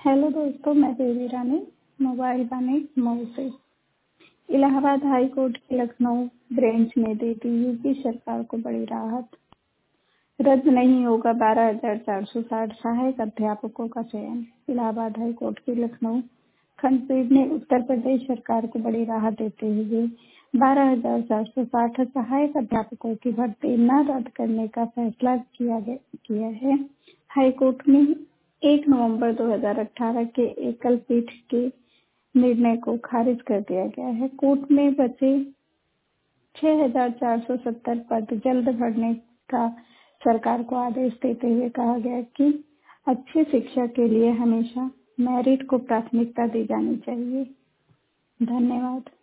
Hello दोस्तों, मैं देवी रानी mobile बने मऊ से। इलाहाबाद हाई कोर्ट की लखनऊ ब्रांच ने दी थी यूपी सरकार को बड़ी राहत। रद्द नहीं होगा 12,460 सहायक अध्यापकों का चयन। इलाहाबाद हाई कोर्ट की लखनऊ खंडपीठ ने उत्तर प्रदेश सरकार को बड़ी राहत देते हुए 12,460 सहायक अध्यापकों की भर्ती न रद्द करने का फैसला किया है। हाई कोर्ट में 1 नवंबर 2018 के एकल पीठ के निर्णय को खारिज कर दिया गया है। कोर्ट में बचे 6,470 पद जल्द भरने का सरकार को आदेश देते हुए कहा गया कि अच्छी शिक्षा के लिए हमेशा मेरिट को प्राथमिकता दी जानी चाहिए। धन्यवाद।